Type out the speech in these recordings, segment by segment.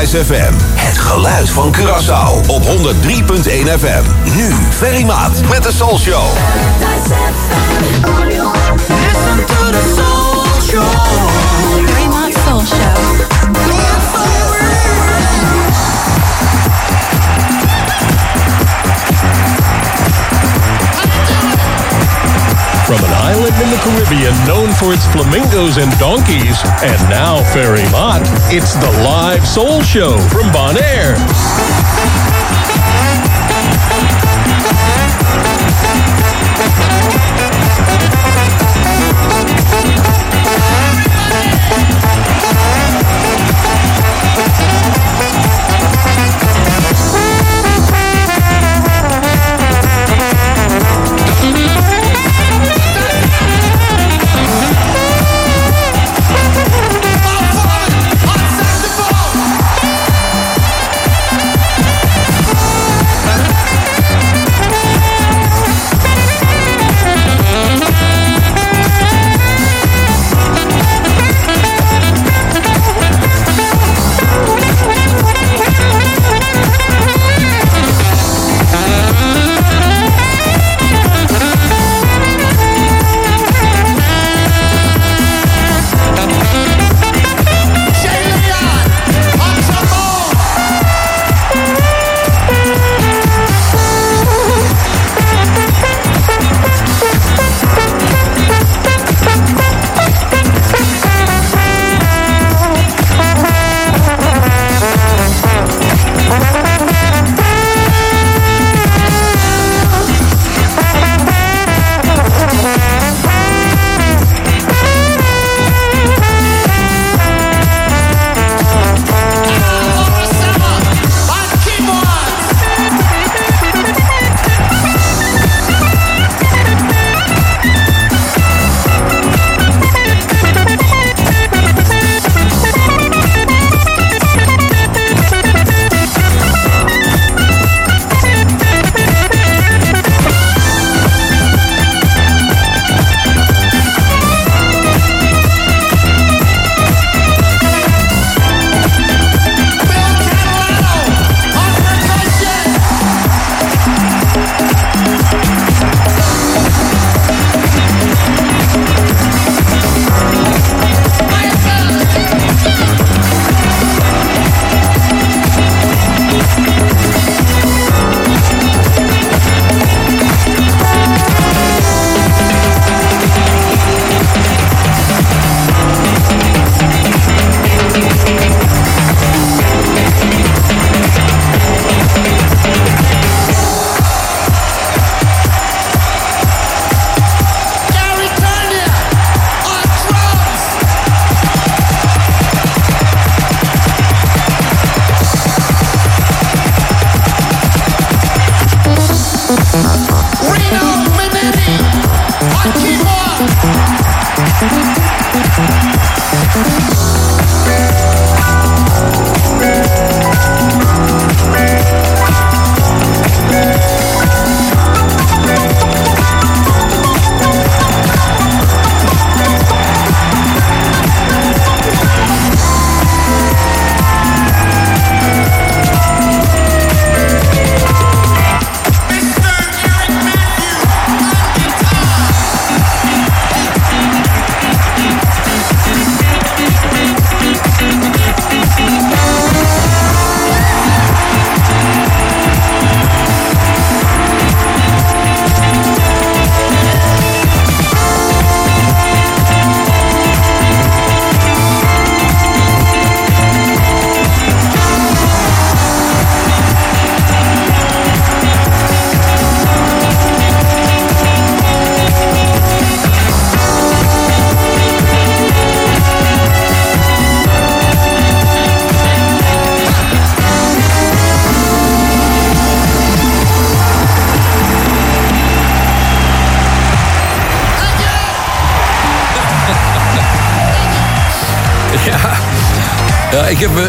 Kiss FM. Het geluid van Curaçao op 103.1 FM. Nu Ferry Maat met de Soul Show. Listen to the Soul Show. Ferry Maat Soul Show. From an island in the Caribbean known for its flamingos and donkeys, and now Ferry Maat, it's the live Soul Show from Bonaire. Ja,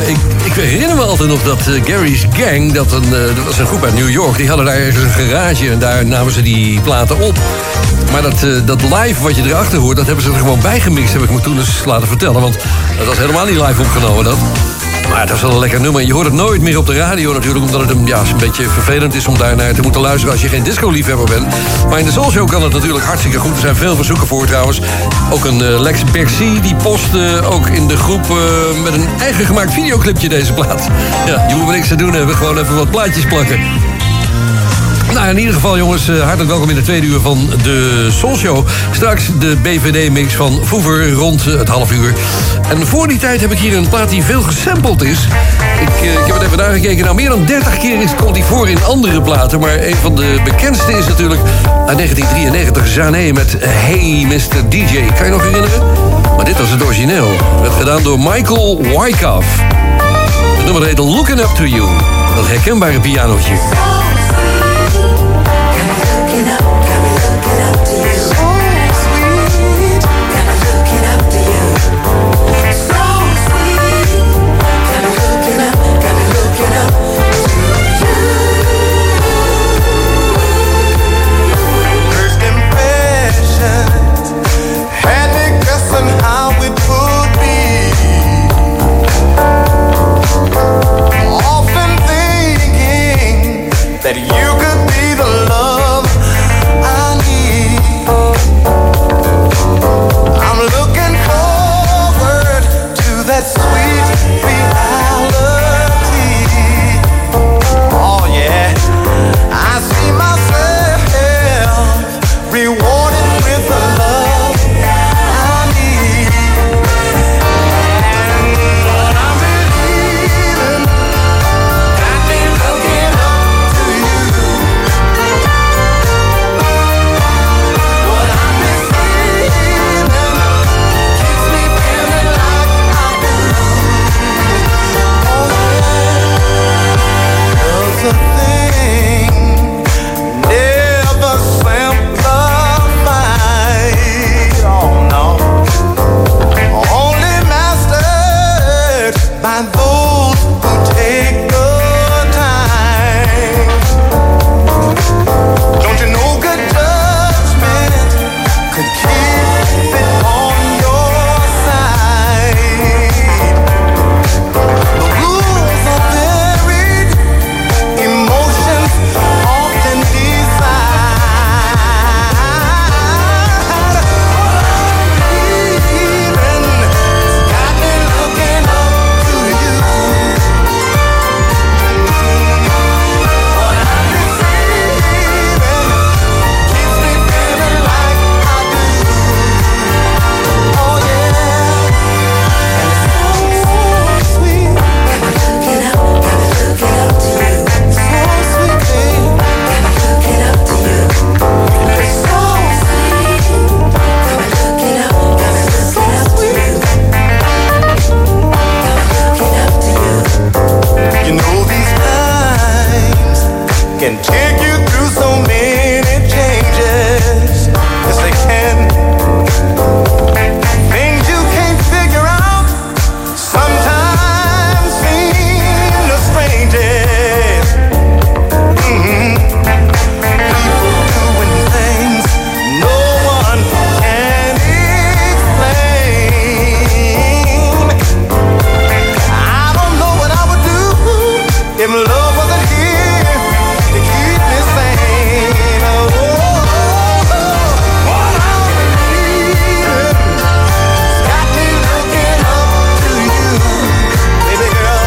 ik herinner me altijd nog dat Gary's Gang, dat was een groep uit New York, die hadden daar ergens een garage en daar namen ze die platen op. Maar dat live wat je erachter hoort, dat hebben ze er gewoon bij gemixt, heb ik me toen eens laten vertellen. Want dat was helemaal niet live opgenomen, dat. Maar dat is wel een lekker nummer. Je hoort het nooit meer op de radio natuurlijk, omdat het een beetje vervelend is om daarnaar te moeten luisteren als je geen disco-liefhebber bent. Maar in de Soul Show kan het natuurlijk hartstikke goed. Er zijn veel verzoeken voor trouwens. Ook een Lex Bercy, die postte ook in de groep met een eigen gemaakt videoclipje deze plaat. Ja, je moet er niks aan doen hebben, gewoon even wat plaatjes plakken. Nou, in ieder geval, jongens, hartelijk welkom in de tweede uur van de Soul Show. Straks de BVD-mix van Voever rond het half uur. En voor die tijd heb ik hier een plaat die veel gesampled is. Ik heb het even nagekeken. Nou, meer dan 30 keer komt hij voor in andere platen. Maar een van de bekendste is natuurlijk uit 1993, Zane met Hey Mr. DJ. Kan je nog herinneren? Maar dit was het origineel. Werd gedaan door Michael Wyckoff. Het nummer heet Looking Up To You. Dat herkenbare pianootje. That you could be the love I need. I'm looking forward to that sweet reality. Oh yeah, I see myself rewarded with the love I need. And what I'm believing got me looking up to you. What I'm receiving keeps me feeling like I do. Oh yeah, girls a thing never simplified. Oh no, only mastered by those who take the time. Don't you know good judgment could keep it on your side? The rules are varied, emotions often decide. What I'm feeling got me looking up to you. What I'm receiving keeps me feeling like I do. Oh yeah, and it's so sweet. Looking up to you. So sweet, babe. Looking up to you. It's so sweet. Looking up to you. So sweet. Looking up to you. You know these times can take you through so many changes. Yes, they can. Things you can't figure out sometimes seem the strangest. People doing things no one can explain. I don't know what I would do if love wasn't here to keep me sane. Oh, what I'm believing got me looking up to you, baby girl.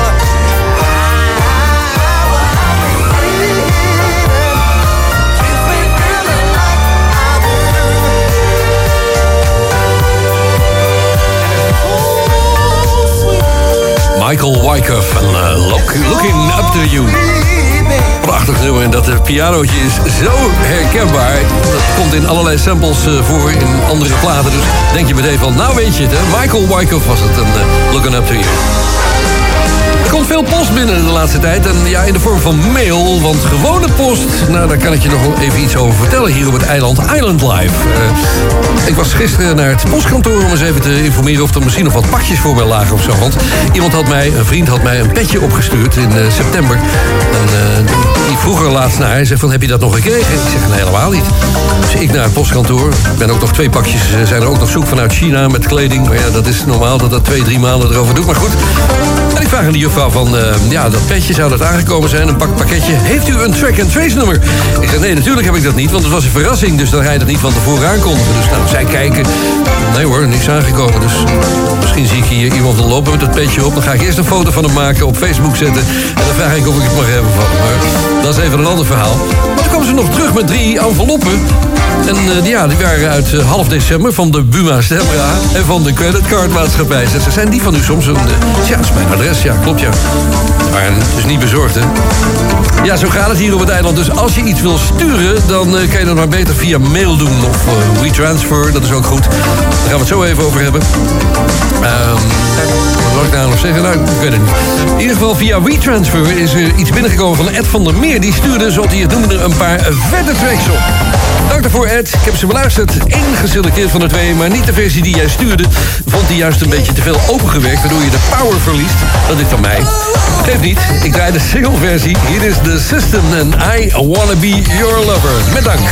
What I'm receiving keeps me feeling like I do. Oh, sweet. Michael Wyckoff en Looking Up To You. Prachtig nummer en dat pianootje is zo herkenbaar. Dat komt in allerlei samples voor in andere platen. Dus denk je meteen van, nou weet je het hè. Michael Wyckoff was het, en Looking Up To You. Er komt veel post binnen de laatste tijd. En ja, in de vorm van mail. Want gewone post, nou daar kan ik je nog wel even iets over vertellen hier op het eiland Island Life. Ik was gisteren naar het postkantoor om eens even te informeren of er misschien nog wat pakjes voor mij lagen of zo. Want een vriend had mij een petje opgestuurd in september. En die vroeger laatst naar. Hij zegt van, heb je dat nog gekregen? Ik zeg, nee, helemaal niet. Dus ik naar het postkantoor. Ik ben ook nog 2 pakjes, zijn er ook nog zoek vanuit China met kleding. Maar ja, dat is normaal dat 2-3 maanden erover doet. Maar goed. En ik vraag aan de juffrouw van, dat petje, zou dat aangekomen zijn? Een pakketje. Heeft u een track-and-trace nummer? Ik zeg, nee, natuurlijk heb ik dat niet, want het was een verrassing. Dus dan ga je dat niet van tevoren aankondigen. Dus nou, zij kijken. Nee hoor, niks aangekomen. Dus misschien zie ik hier iemand lopen met dat petje op. Dan ga ik eerst een foto van hem maken, op Facebook zetten. En dan vraag ik of ik het mag hebben van hem. Maar dat is even een ander verhaal. Maar toen kwam ze nog terug met 3 enveloppen. En die waren uit half december van de Buma Stemra en van de creditcardmaatschappij. Ze zijn die van u soms een... dat is mijn adres, ja, klopt, ja. Maar het is niet bezorgd, hè. Ja, zo gaat het hier op het eiland. Dus als je iets wil sturen, dan kan je dat maar beter via mail doen. Of WeTransfer, dat is ook goed. Daar gaan we het zo even over hebben. Wat wil ik nou nog zeggen? Nou, ik weet het niet. In ieder geval via WeTransfer is er iets binnengekomen van Ed van der Meer. Die stuurde, zoals hij het noemde, een paar vette tracks op. Dank daarvoor, Ed. Ik heb ze beluisterd. 1 geselecteerd van de 2, maar niet de versie die jij stuurde. Vond hij juist een beetje te veel opengewerkt, waardoor je de power verliest. Dat is van mij. Geeft niet. Ik draai de single-versie. Hier is The System en I Wanna Be Your Lover. Met dank.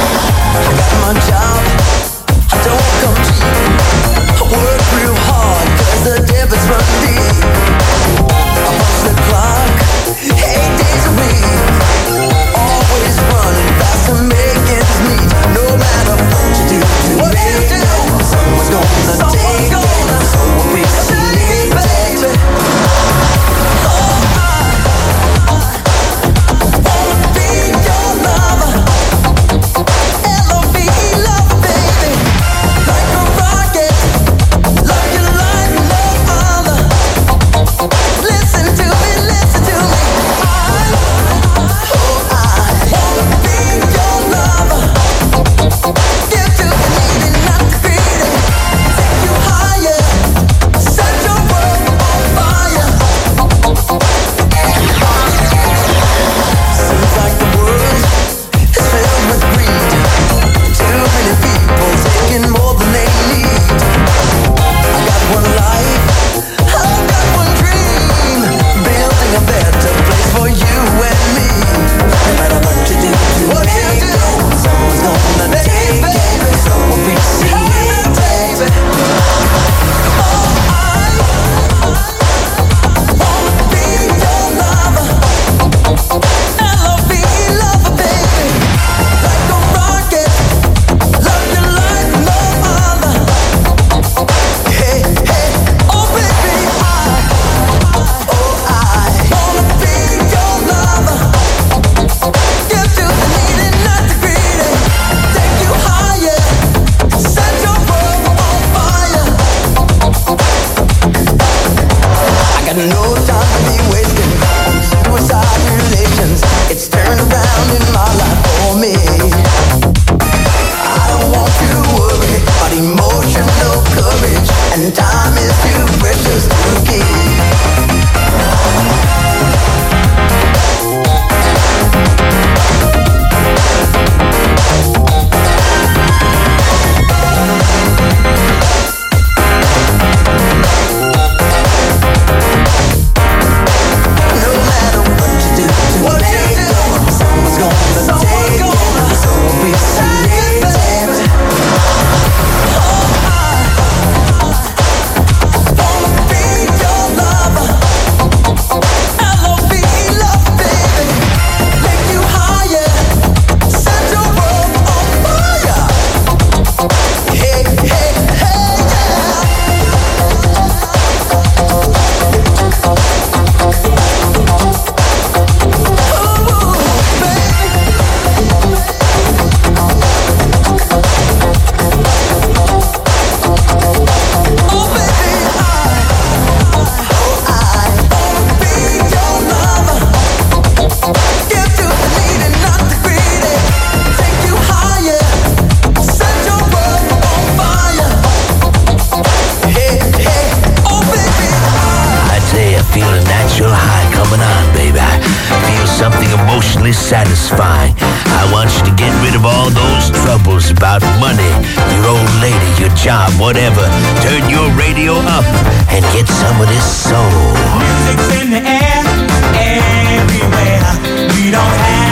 Satisfying. I want you to get rid of all those troubles about money, your old lady, your job, whatever. Turn your radio up and get some of this soul. Music's in the air, everywhere. We don't have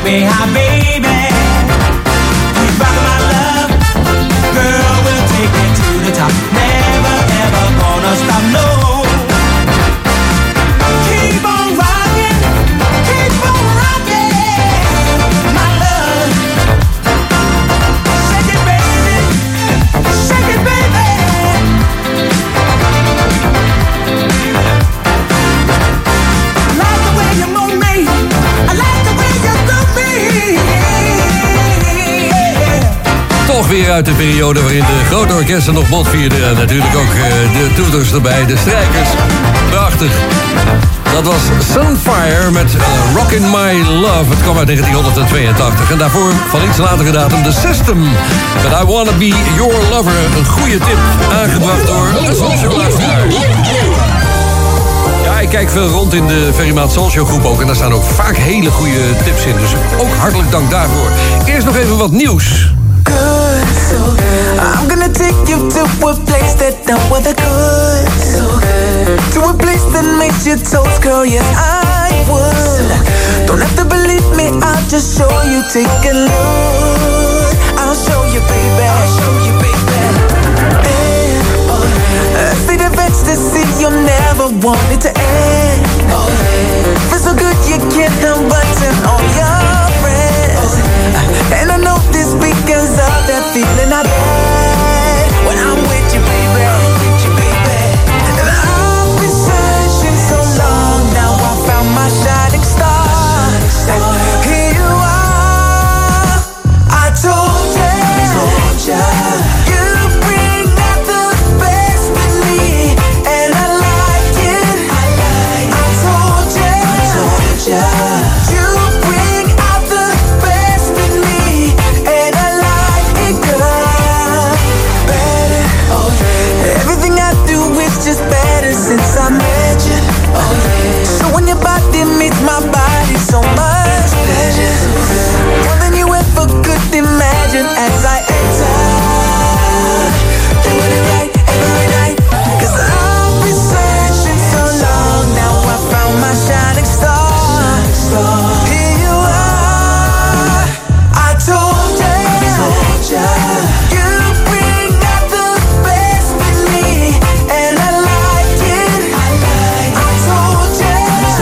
me high, baby. You rock my love, girl, we'll take it to the top. Never ever gonna stop, no. Keep on rocking, my love. Shake it, baby, shake it, baby. I like the way you move me, I like the way you do me. Toch weer uit de periode waarin de grote orkesten nog botvierden. En natuurlijk ook de toeters erbij, de strijkers. Prachtig. Dat was Sunfire met Rockin' My Love. Het kwam uit 1982. En daarvoor van iets latere datum The System. Met I Wanna Be Your Lover. Een goede tip, aangebracht door de Soulshow-luisteraar. Ja, ik kijk veel rond in de Ferry Maat Soulshow groep ook. En daar staan ook vaak hele goede tips in. Dus ook hartelijk dank daarvoor. Eerst nog even wat nieuws. So I'm gonna take you to a place that no other could. So good. To a place that makes your toes curl, yes I would. Don't have to believe me, I'll just show you. Take a look, I'll show you, baby. I'll show you, baby. And see the ecstasy, you'll never want it to end. Feels so good you can't help but turn on your friends. And I know this because of that feeling I get when I'm with you, baby. And I've been searching so long, now I found my shining star. Here you are, I told you, you bring out the best in me, and I like it. I told you, you bring out the best in me, and I like it, girl. Better, everything I do is just better since I met you. So when your body meets my body, so much pleasure, more than you ever could imagine as I enter. Doing it right every night, 'cause I've been searching so long, now I found my shining star. Here you are, I told you, you bring out the best in me, and I like it. I told you,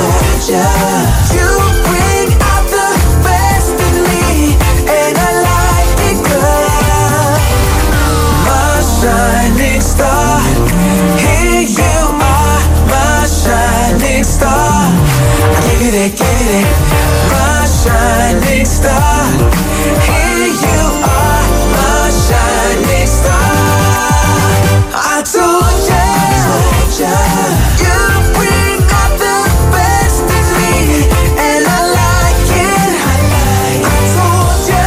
you bring out the best in me, and I like it, girl. My shining star, here you are, my shining star. Get it, my shining star. Here you are, my shining star. I told you, you bring out the best in me, and I like it. I told you,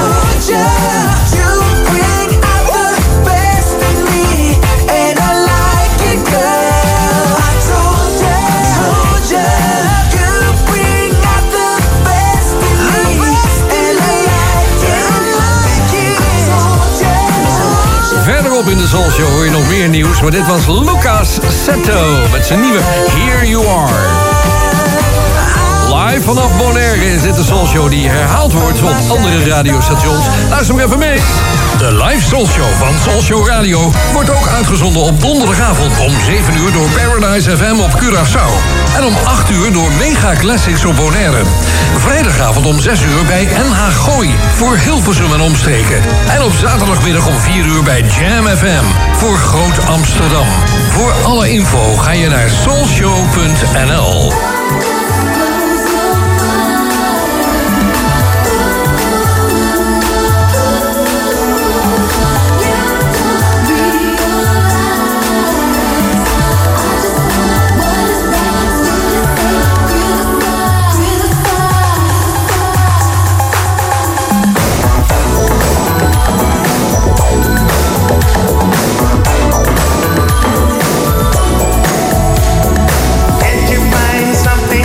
you bring out the best in me, and I like it, girl. I told you, you bring out the best in me, and I like it. Verderop in de Soul Show hoor je nog meer nieuws. Maar dit was Lucas Setto met zijn nieuwe Here You Are. Live vanaf Bonaire is dit de Soul Show die herhaald wordt op andere radiostations. Luister maar even mee. De live Soul Show van Soul Show Radio wordt ook uitgezonden op donderdagavond om 7 uur door Paradise FM op Curaçao. En om 8 uur door Mega Classics op Bonaire. Vrijdagavond om 6 uur bij NH Gooi voor Hilversum en omstreken. En op zaterdagmiddag om 4 uur bij Jam FM voor Groot Amsterdam. Voor alle info ga je naar soulshow.nl. Something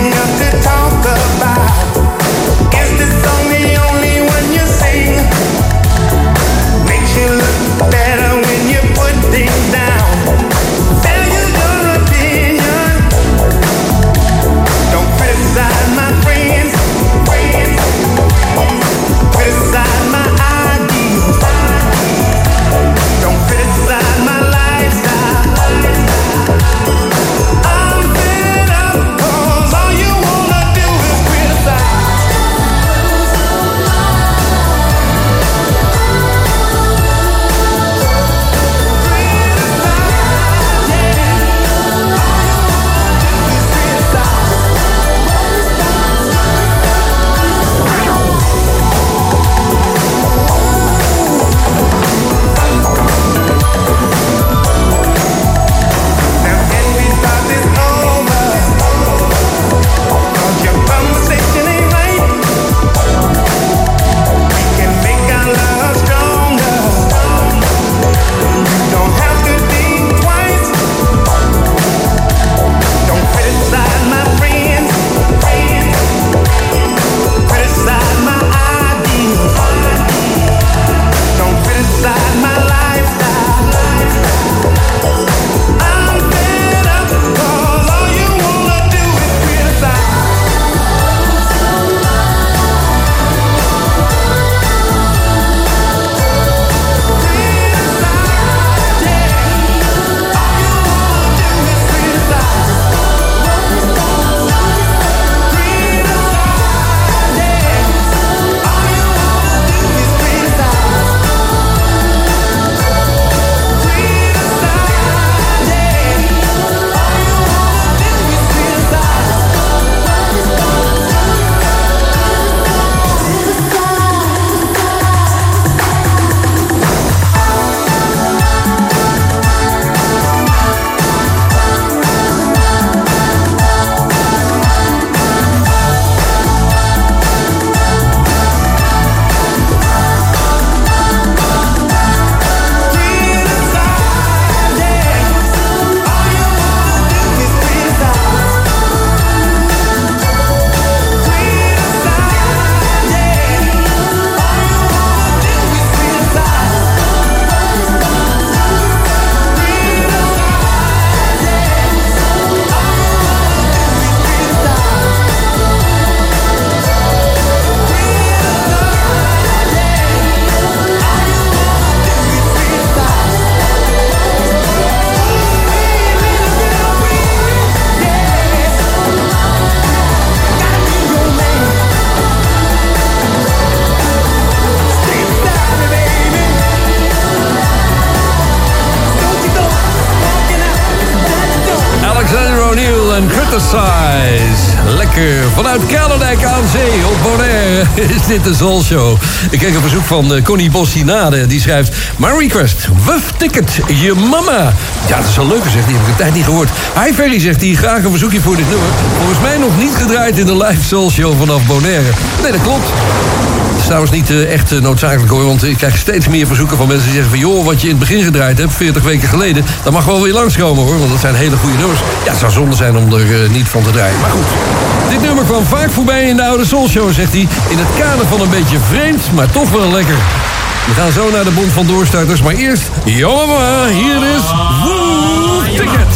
lekker. Vanuit Kelendijk aan zee op Bonaire is dit de Soul Show. Ik kreeg een verzoek van Connie Bossinade. Die schrijft: My request, Wuff Ticket, je mama. Ja, dat is wel leuk, zegt hij. Heb ik een tijd niet gehoord. Hi Ferry, zegt hij. Graag een verzoekje voor dit nummer. Volgens mij nog niet gedraaid in de live Soul Show vanaf Bonaire. Nee, dat klopt. Dat is trouwens niet echt noodzakelijk hoor. Want ik krijg steeds meer verzoeken van mensen die zeggen van... joh, wat je in het begin gedraaid hebt, 40 weken geleden... dat mag wel weer langskomen hoor. Want dat zijn hele goede nummers. Ja, het zou zonde zijn om er niet van te draaien. Maar goed, dit nummer kwam vaak voorbij in de oude Soul Show, zegt hij. In het kader van een beetje vreemd, maar toch wel lekker. We gaan zo naar de Bond van Doorstarters. Maar eerst, yo mama, hier is Wuff Ticket.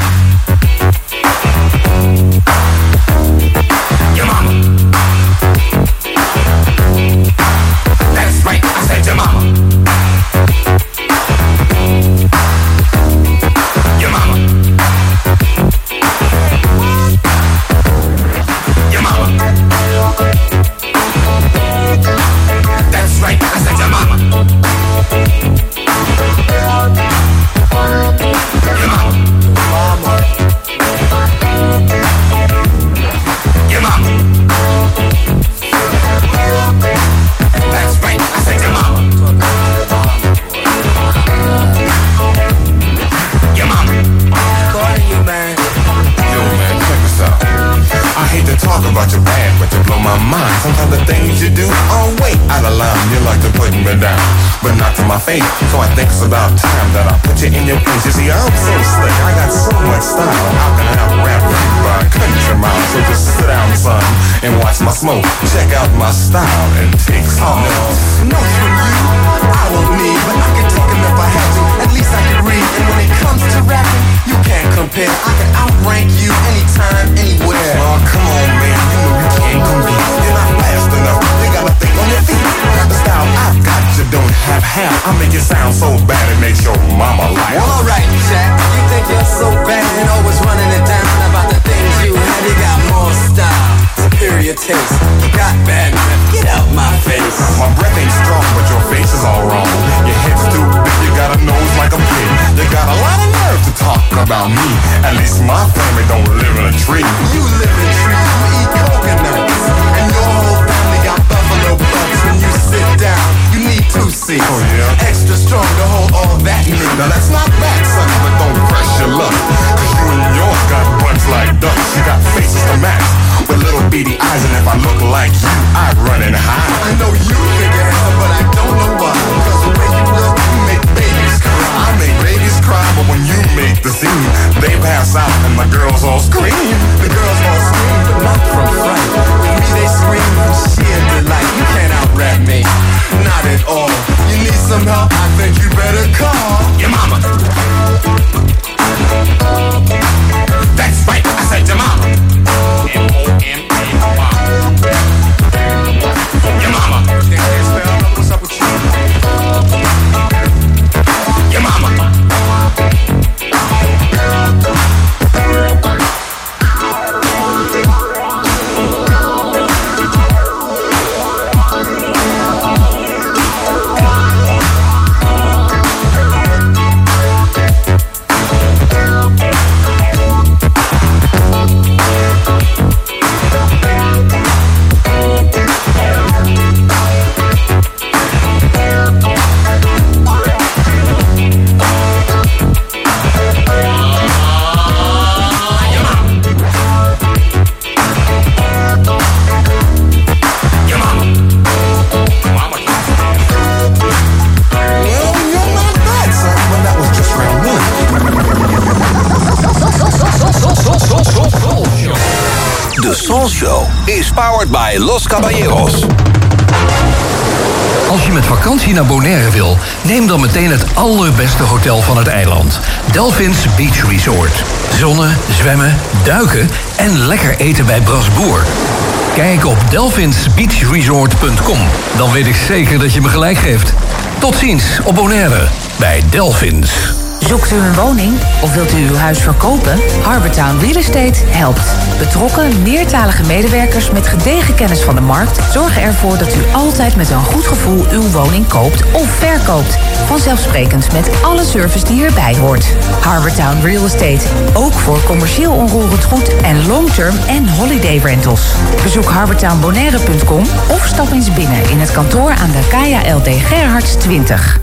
Your mama. That's right, I said your mama. Your mama. Your mama. That's right, I said your mama. Your mama. Your mama. That's right, I said your mama. Your mama. Calling you, man. Yo, man, check this out. I hate to talk about your bad, but you blow my mind. Sometimes the things you do are way out of line. You like to put me down, but not to my face. So I think it's about time that I put you in your place. You see, I'm so slick, I got so much style. How can I rap by country mile? So just sit down, son, and watch my smoke. Check out my style and take some notes. Notes from you, I won't need, but I can take them if I had to. At least I can read. And when it comes to rapping, you can't compare. I can outrank you anytime, anywhere. Oh, come on, man, you know you can't compete. You're not fast enough, you gotta think on your feet. The style I've got, you don't have half. I make it sound so bad it makes your mama laugh. Well, alright, Jack, you think you're so bad and always running it down about the things you had. You got more style, superior taste. You got bad breath, get out my face. My breath ain't strong, but your face is all wrong. Your head's too big, you got a nose like a pig. You got a lot of nerve to talk about me. At least my family don't live in a tree. You live in trees, you eat coconuts, and your whole family got buffalo butts. When you sit down, you need 2 seats. Oh, yeah? Extra strong to hold all that meat. Now that's not bad, son, but don't press your luck. Cause you and yours got butts like ducks. You got faces to match with little beady eyes. And if I look like you, I'd run and hide. I know you think you're handsome, but I don't know why. Cause the way you look, you make babies cry. I make babies cry, but when you make the scene, they pass out and the girls all scream. The girls all scream, but not from fright. With me they scream from sheer delight. You can't out-rap me, not at all. You need some help, I think you better call Your mama. That's right, I said your mama. M-O-M-A, your mama. What's up with you? Your mama. De Soul Show is powered by Los Caballeros. Als je met vakantie naar Bonaire wil, neem dan meteen het allerbeste hotel van het eiland. Delphins Beach Resort. Zonnen, zwemmen, duiken en lekker eten bij Brasboer. Kijk op delphinsbeachresort.com. Dan weet ik zeker dat je me gelijk geeft. Tot ziens op Bonaire bij Delphins. Zoekt u een woning of wilt u uw huis verkopen? Harbortown Real Estate helpt. Betrokken, meertalige medewerkers met gedegen kennis van de markt zorgen ervoor dat u altijd met een goed gevoel uw woning koopt of verkoopt. Vanzelfsprekend met alle service die hierbij hoort. Harbortown Real Estate. Ook voor commercieel onroerend goed en long-term en holiday rentals. Bezoek harbortownbonaire.com of stap eens binnen in het kantoor aan de Kaya LD Gerhards 20.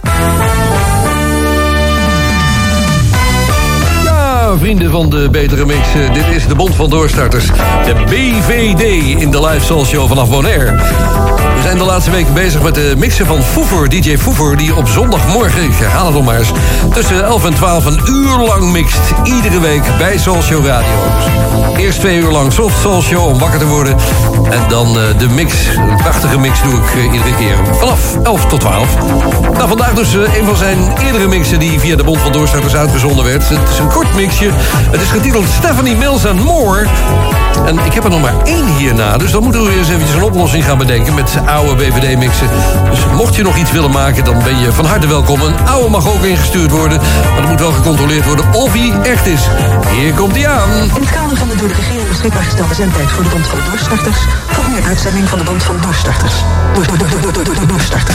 Vrienden van de Betere Mix, dit is de Bond van Doorstarters. De BVD in de Live Soul Show vanaf Bonaire. We zijn de laatste weken bezig met de mixen van Foever, DJ Foever, die op zondagmorgen, ik herhaal het nog maar eens, tussen 11 en 12 een uur lang mixt. Iedere week bij Soul Show Radio. Eerst 2 uur lang Soft Soul Show om wakker te worden. En dan de mix, een prachtige mix doe ik iedere keer vanaf 11 tot 12. Nou, vandaag dus een van zijn eerdere mixen die via de Bond van Doorstarters uitgezonden werd. Het is een kort mixje. Het is getiteld Stephanie Mills and More. En ik heb er nog maar 1 hierna, dus dan moeten we eens eventjes een oplossing gaan bedenken met oude BVD-mixen. Dus mocht je nog iets willen maken, dan ben je van harte welkom. Een oude mag ook ingestuurd worden, maar het moet wel gecontroleerd worden of hij echt is. Hier komt hij aan. In het kader van de door de regering beschikbaar gestelde zendtijd voor de Bond van Doorstarters volgt nu een uitzending van de Bond van Doorstarters. Doorstarters.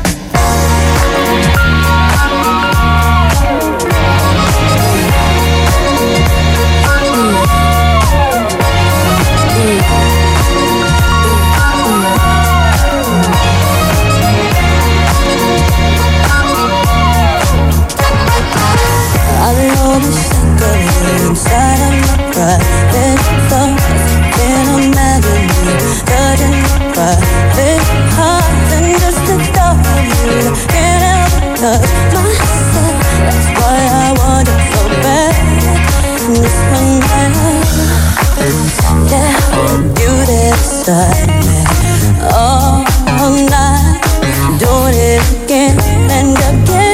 Inside of my private thoughts, can't imagine you touching my private heart. And just the thought of you can't help but touch myself. That's why I want it so bad. And this one night, yeah, you decide me all night, doing it again and again.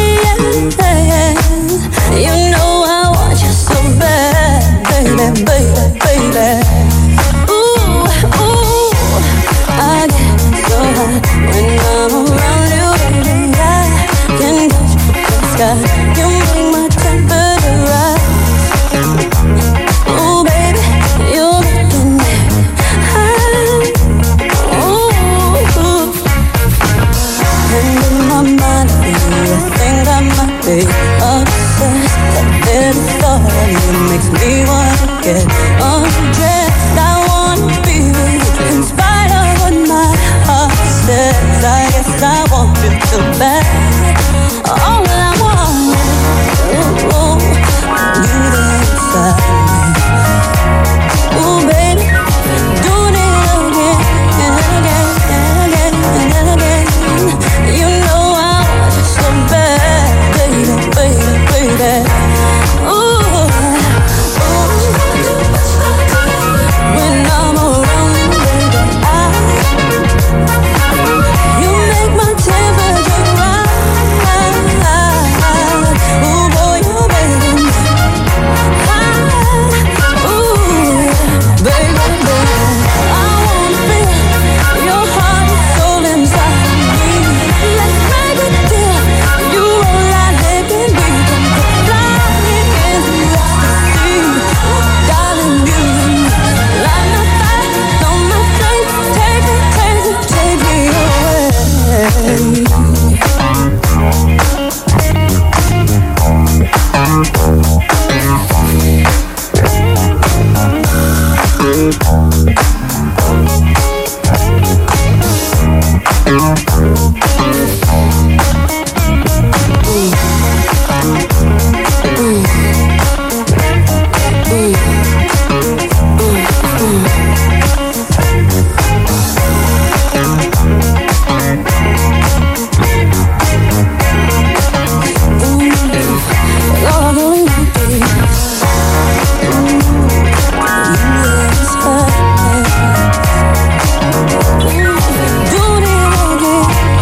You know I want you so bad, baby, baby, baby. Ooh, ooh, I get so high when I'm around you, baby. I can touch the sky, you make my temperature rise. Ooh, baby, you're making me high. Ooh, and in my mind, I think I might be obsessed. That very thought of you makes me wanna get undressed. I wanna be with you in spite of what my heart says. I guess I want you too bad. All I want is you there inside me. Ooh, baby, doing it again and again and again and again. You know I want you so bad, baby, baby, baby. When I'm around you, baby, you make my temperature rise. Ooh, boy, you're making me high. Ooh, baby, baby, I wanna feel your heart and soul inside me. Let's make a deal. You roll out like and we can fly into ecstasy. Darling, you light my fire, on my flame. Take me away. Doing it again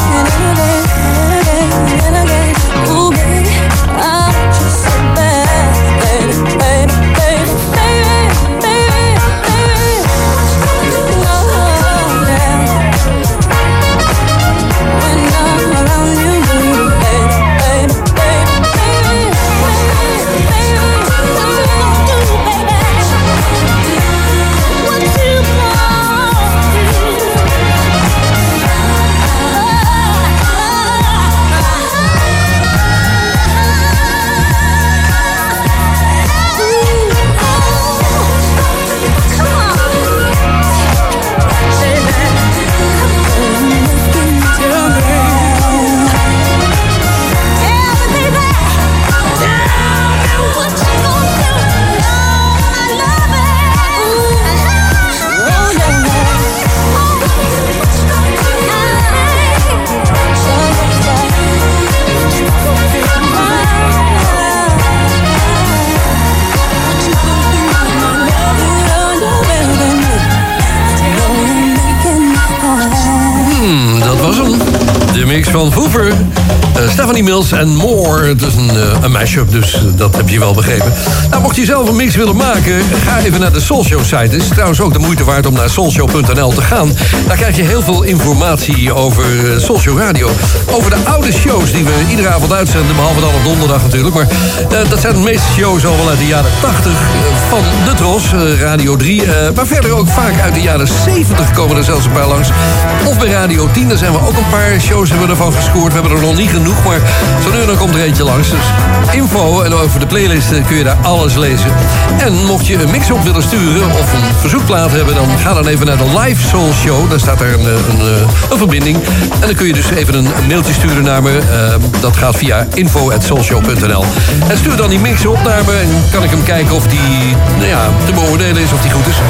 remix van Hoover, Stephanie Mills en More. Het is een mashup, dus dat heb je wel begrepen. Nou, mocht je zelf een mix willen maken, ga even naar de Soulshow site. Het is trouwens ook de moeite waard om naar soulshow.nl te gaan. Daar krijg je heel veel informatie over Soulshow Radio. Over de oude shows die we iedere avond uitzenden, behalve dan op donderdag natuurlijk. Maar dat zijn de meeste shows al wel uit de jaren 80 van de Tros, Radio 3. Maar verder ook vaak uit de jaren 70 komen er zelfs een paar langs. Of bij Radio 10, daar zijn we ook een paar shows hebben we ervan gescoord. We hebben er nog niet genoeg, maar zo nu en dan komt er eentje langs. Dus info en over de playlist kun je daar alles lezen. En mocht je een mix op willen sturen of een verzoekplaat hebben, dan ga dan even naar de Live Soul Show. Daar staat er een verbinding. En dan kun je dus even een mailtje sturen naar me. Dat gaat via info@soulshow.nl. En stuur dan die mix op naar me en kan ik hem kijken of die te beoordelen is, of die goed is.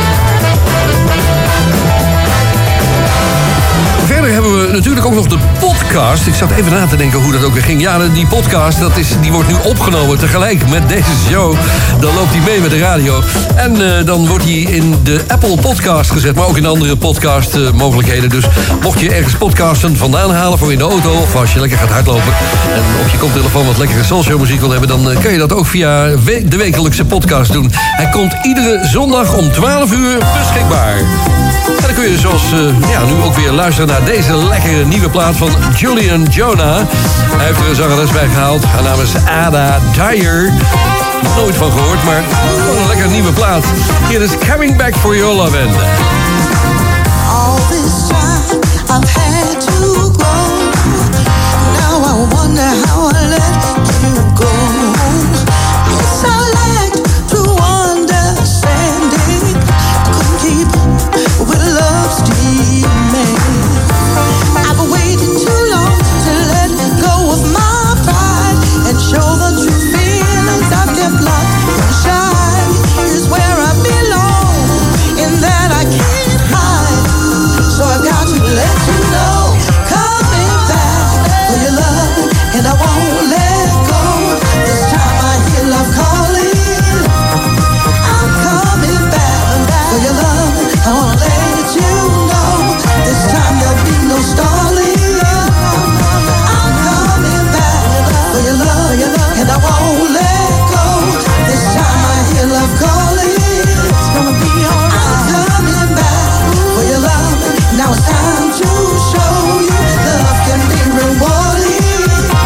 Verder hebben we natuurlijk ook nog de podcast. Ik zat even na te denken hoe dat ook weer ging. Ja, die podcast die wordt nu opgenomen tegelijk met deze show. Dan loopt hij mee met de radio. En dan wordt hij in de Apple Podcast gezet. Maar ook in andere podcast mogelijkheden. Dus mocht je ergens podcasten vandaan halen voor in de auto, of als je lekker gaat hardlopen en op je koptelefoon wat lekkere Soulshow muziek wil hebben, dan kan je dat ook via de wekelijkse podcast doen. Hij komt iedere zondag om 12 uur beschikbaar. En dan kun je zoals nu ook weer luisteren naar deze lekkere nieuwe plaat van Julian Jonah. Hij heeft er een zangeres bij gehaald. Haar naam is Ada Dyer. Nooit van gehoord, maar een lekker nieuwe plaat. Hier is Coming Back for Your Lovin'. All this time I've had to go. Now I wonder how I let you go. Yes, I like to understand it. Couldn't keep with love's demon. I've waited too long to let go of my pride and show the true feelings I've kept locked inside. Is where I belong, and that I can't hide. So I've got to let you know, coming back for your love, and I won't let go. This time I hear love calling. I'm coming back for your love. I won't let you know. This time there'll be no stalling. I'm coming back for your love, and I won't let go. This time I hear love calling. It's gonna be alright. I'm coming back for your love. Now it's time to show you love can be rewarding.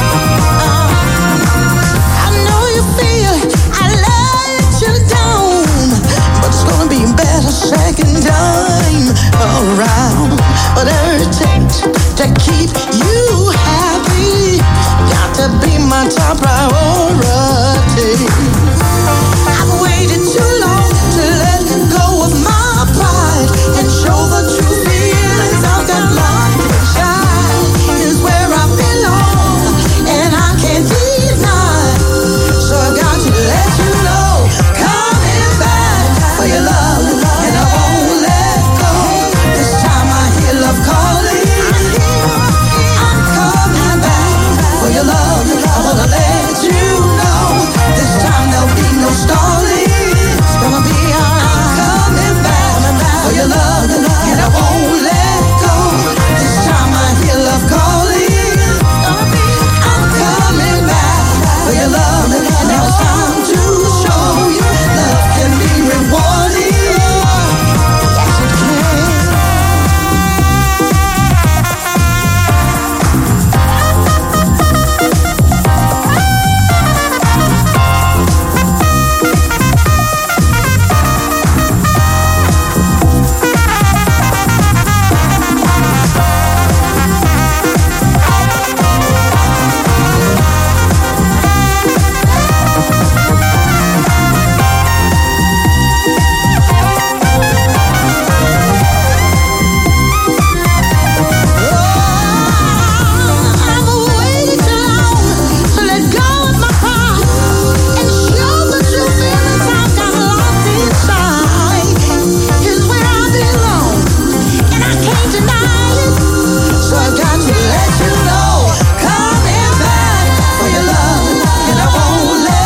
I know you feel I let you down, but it's gonna be better second time around. Whatever it takes to keep you happy, got to be my top priority. I've waited too long to let go of my pride and show the true feelings I've got locked inside. Is where I belong, and I can't deny. So I've got to let you know, coming back for your love, and I won't let go. This time I hear love calling. I'm coming back for your love. I wanna let you know. This time there'll be no stalling. It's gonna be alright. I'm coming back for your love, and I won't let go. This time I hear love calling. I'm coming back for your love, and now it's time to show you love can be rewarding. Yes, it can.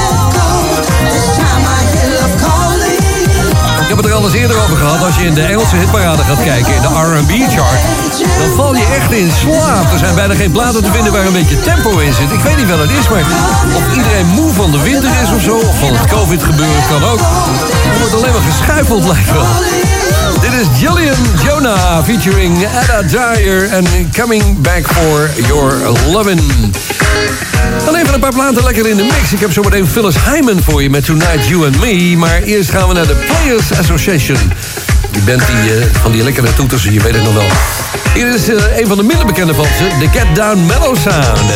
Als je in de Engelse hitparade gaat kijken in de R&B chart, dan val je echt in slaap. Er zijn bijna geen platen te vinden waar een beetje tempo in zit. Ik weet niet wat het is, maar of iedereen moe van de winter is of zo, of van het COVID-gebeuren, kan ook. Er wordt alleen maar geschuifeld, lijkt wel. Dit is Jillian Jonah featuring Ada Dyer en Coming Back for Your Lovin'. Dan even een paar platen lekker in de mix. Ik heb zometeen Phyllis Hyman voor je met Tonight You and Me. Maar eerst gaan we naar de Players Association. Die band van die lekkere toeters, je weet het nog wel. Hier is een van de minder bekende van ze, de Get Down Mellow Sound.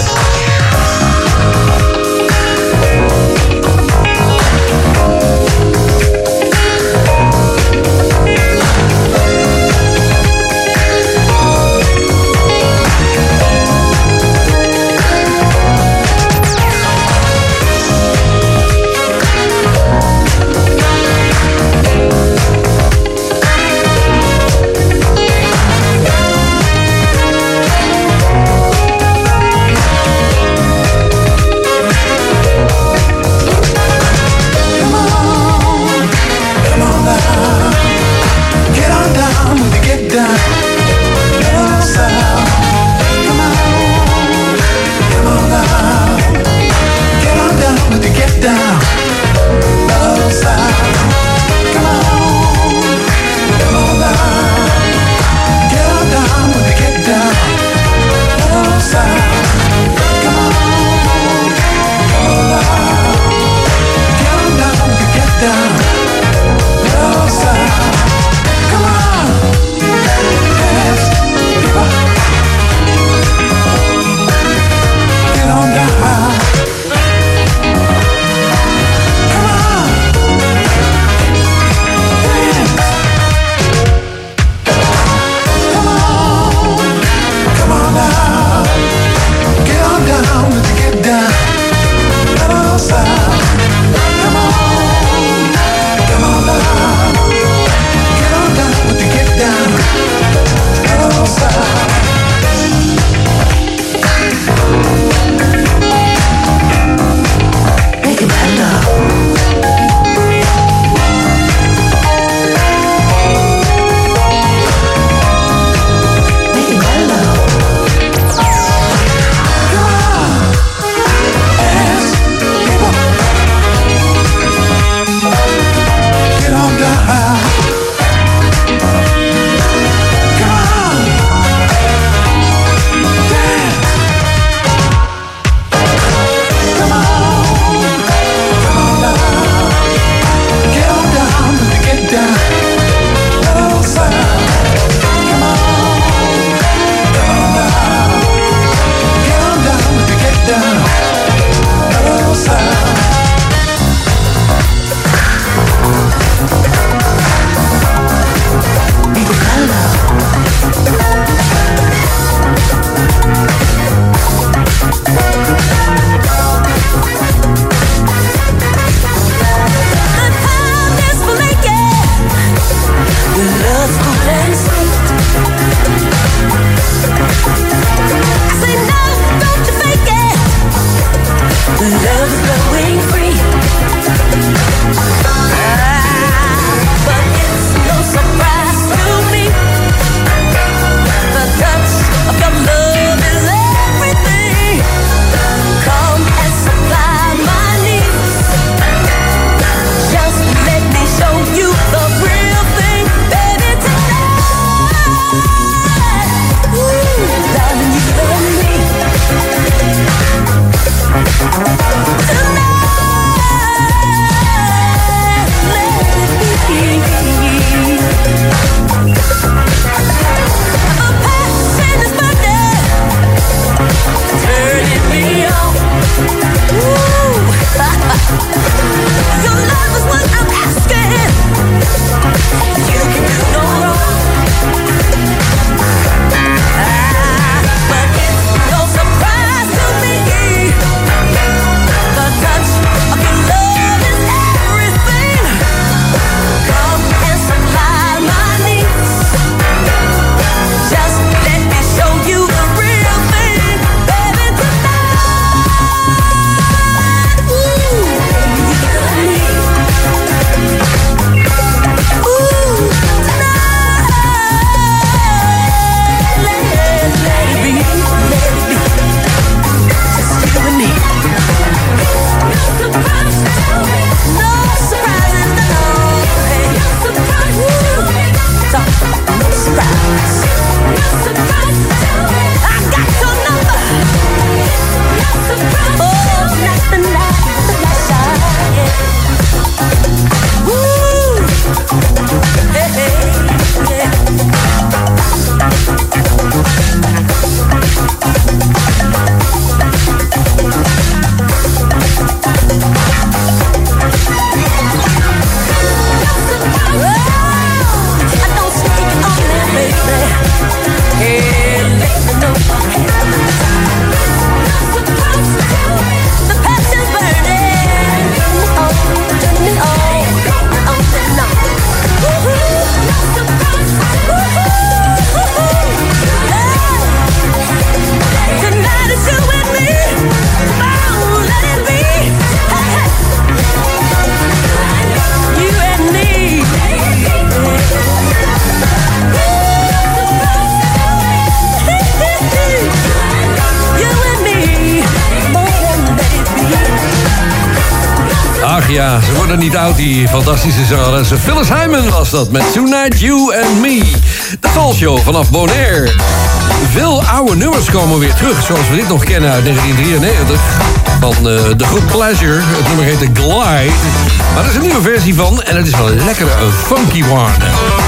Ja, ze worden niet oud, die fantastische zangeressen. Phyllis Hyman was dat, met Tonight You and Me. De Soul Show vanaf Bonaire. Veel oude nummers komen weer terug, zoals we dit nog kennen uit 1993. Van de groep Pleasure. Het nummer heette Glide. Maar er is een nieuwe versie van en het is wel een lekkere, een funky one.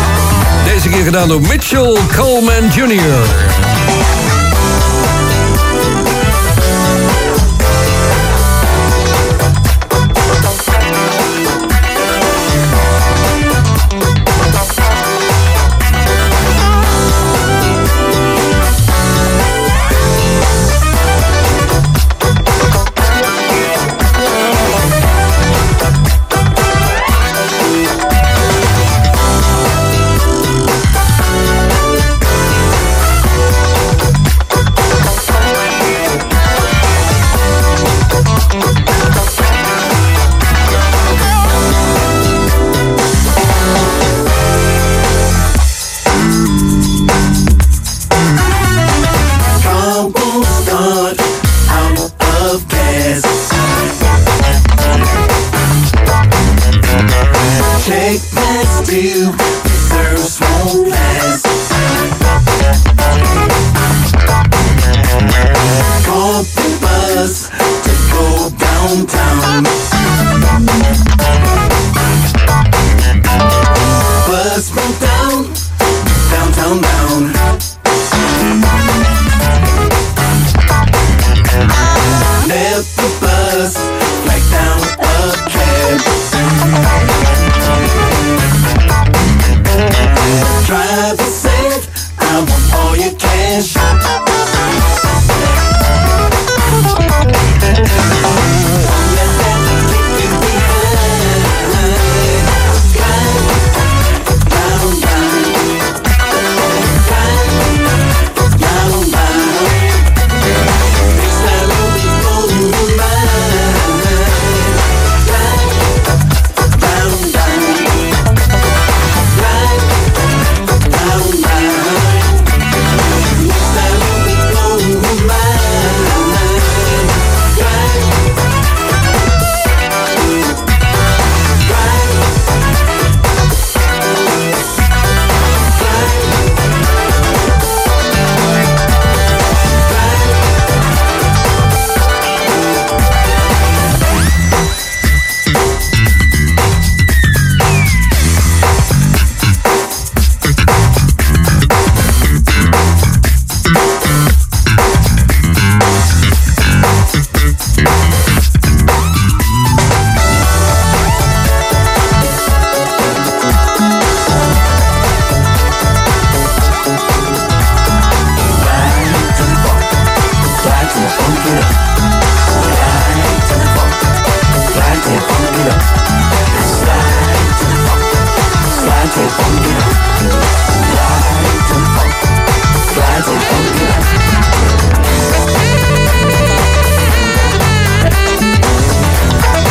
Deze keer gedaan door Mitchell Coleman Jr.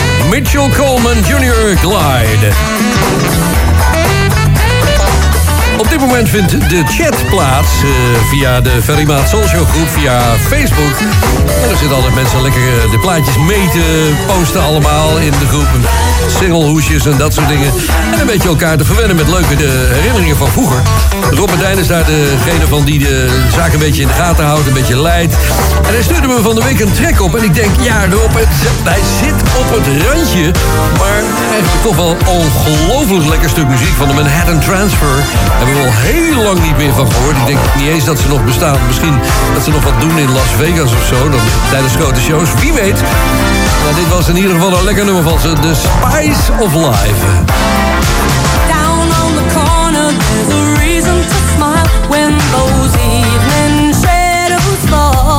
Mitchell Coleman Jr. Glide. Op dit moment vindt de chat plaats via de Ferry Maat Soul Show groep, via Facebook. En er zitten altijd mensen lekker de plaatjes mee te posten allemaal in de groep. Singelhoesjes en dat soort dingen. En een beetje elkaar te verwennen met leuke herinneringen van vroeger. Rob Medijn is daar degene van die de zaak een beetje in de gaten houdt, een beetje leidt. En hij stuurde me van de week een track op. En ik denk, ja Rob, hij zit op het randje. Maar eigenlijk toch wel ongelooflijk lekker stuk muziek van de Manhattan Transfer. Hebben we al heel lang niet meer van gehoord. Ik denk niet eens dat ze nog bestaan. Misschien dat ze nog wat doen in Las Vegas of zo. Dan, tijdens grote shows. Wie weet. Maar dit was in ieder geval een lekker nummer van ze. The Spice of Life. Down on the corner, there's a reason to smile when those evening shadows fall.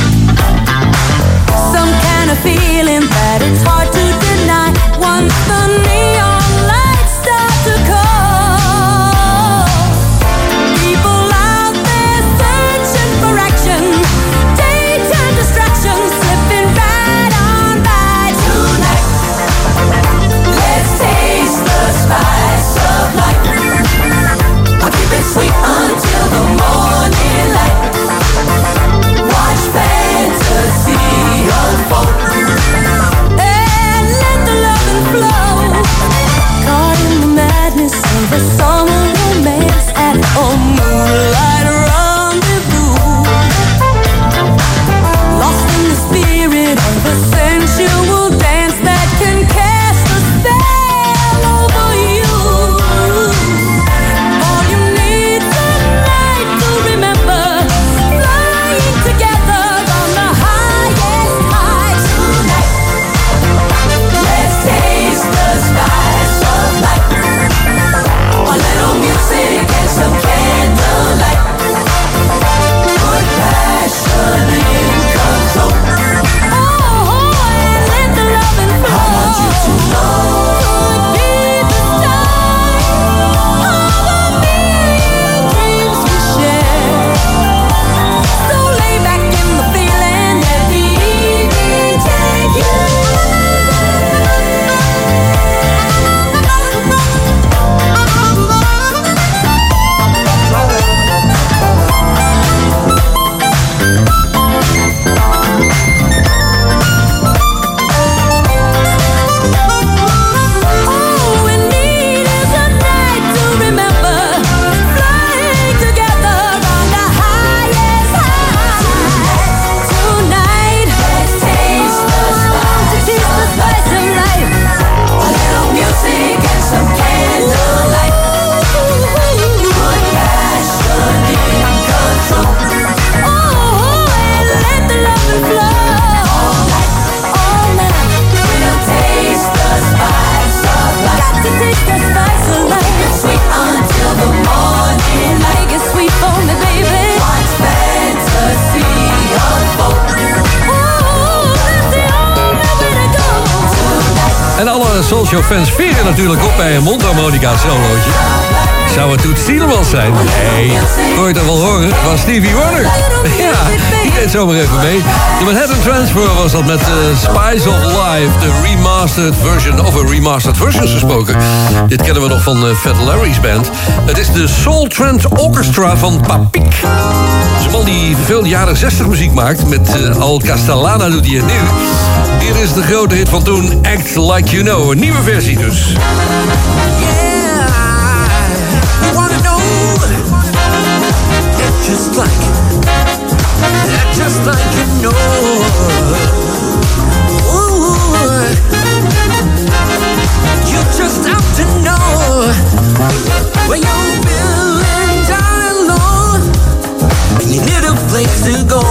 Some kind of feeling that it's hard to deny once the neon lights start to call. People out there searching for action, daytime distractions slipping right on by tonight. Let's taste the spice of life. I'll keep it sweet until the morning light. Watch fantasy unfold and let the loving flow. Caught in the madness of a summer romance at a moonlight rendezvous. Lost in the spirit of a sensual dance that can cast a spell over you. All you need tonight to remember, flying together on the highest high tonight. Let's taste the spice of life. A little music and some candlelight. Put passion in control. Oh, and let the loving flow. I want you to know. Could be the start of a million dreams we share. So lay back in the feeling, let the evening take you. All we need is a night to remember, flying together on the highest high. Tonight, let's taste the spice of life. A little music and some candlelight. Put passion in control. Oh, and let the loving flow. All night, we'll taste the spice of life. Got to taste the spice of life. It's sweet until the morning light. Make it sweet for me, baby. Watch fantasy unfold. Oh, that's the only way to go. Tonight. En alle Soul Show fans veren natuurlijk op bij een mondharmonica solootje. Zou het Toet Tielemans zijn? Nee, kon je toch wel horen? Het was Stevie Wonder. Ja, die deed zomaar even mee. De Manhattan Transfer was dat met Spice of Life, de remastered version, of een remastered version gesproken. Dit kennen we nog van Fat Larry's band. Het is de Soul Trend Orchestra van Papik. Dat is een man die veel jaren 60 muziek maakt. Met Al Castellana doet hij het nu. Hier is de grote hit van toen, Act Like You Know. Een nieuwe versie dus. Just like you know. Ooh, you just have to know when you're feeling down low and you need a place to go.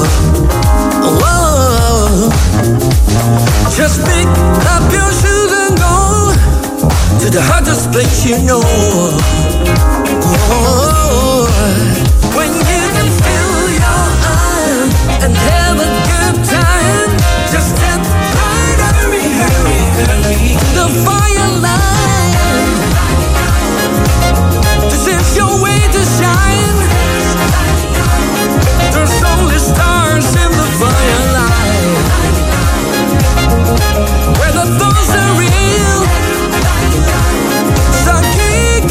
Whoa. Just pick up your shoes and go to the hottest place you know. Whoa. When you can feel your arm and have a good time, just step right hurry, hurry, hurry to the fireline. This is your way to shine. There's only stars in the firelight. Where the thoughts are real, so keep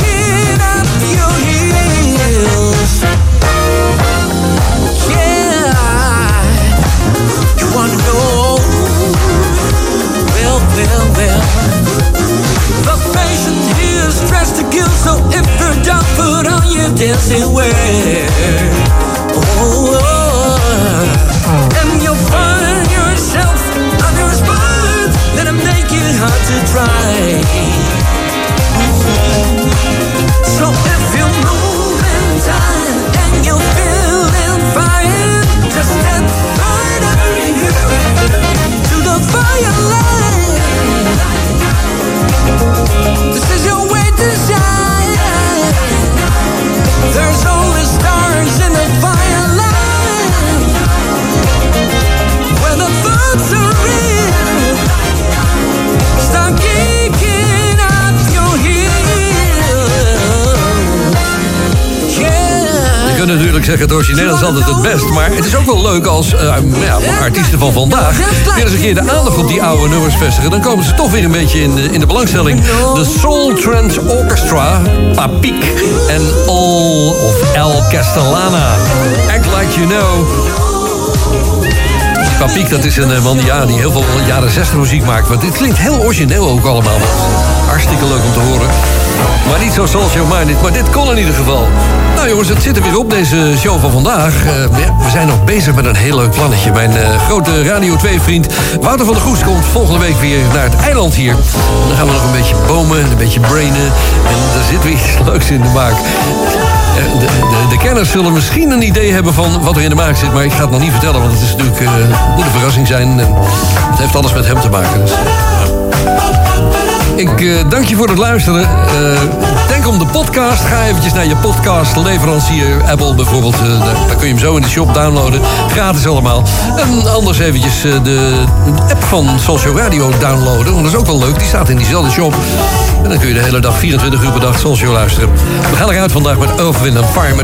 Oh, and you'll find yourself on your spot that'll make it hard to try. So if you move in time and you're feeling fine, just step right over here to the firelight. This is your way to shine. There's always stars in the firelight. When the thoughts are real, start kicking up your heels. Yeah. Je kunt natuurlijk zeggen, het origineel is altijd het best. Maar het is ook wel leuk als artiesten van vandaag weer eens een keer de aandacht op die oude nummers vestigen. Dan komen ze toch weer een beetje in de belangstelling. De Soul Trance Orchestra, Papik en All of El Castellana. Act Like You Know. Papik, dat is een man die heel veel jaren 60 muziek maakt. Want dit klinkt heel origineel ook allemaal. Hartstikke leuk om te horen. Maar niet zo soulshow-minded, maar dit kon in ieder geval. Nou jongens, het zit er weer op, deze show van vandaag. We zijn nog bezig met een heel leuk plannetje. Mijn grote Radio 2-vriend Wouter van der Goes komt volgende week weer naar het eiland hier. En dan gaan we nog een beetje bomen en een beetje brainen. En daar zit weer iets leuks in de maak. De kenners zullen misschien een idee hebben van wat er in de maak zit. Maar ik ga het nog niet vertellen, want het is natuurlijk, moet een verrassing zijn. En het heeft alles met hem te maken. Dus, Ik dank je voor het luisteren. Denk om de podcast. Ga eventjes naar je podcastleverancier. Apple bijvoorbeeld. Daar kun je hem zo in de shop downloaden. Gratis allemaal. En anders eventjes de app van Soulshow Radio downloaden. Want dat is ook wel leuk. Die staat in diezelfde shop. En dan kun je de hele dag, 24 uur per dag Soulshow luisteren. We gaan eruit vandaag met Earth, Wind & Fire.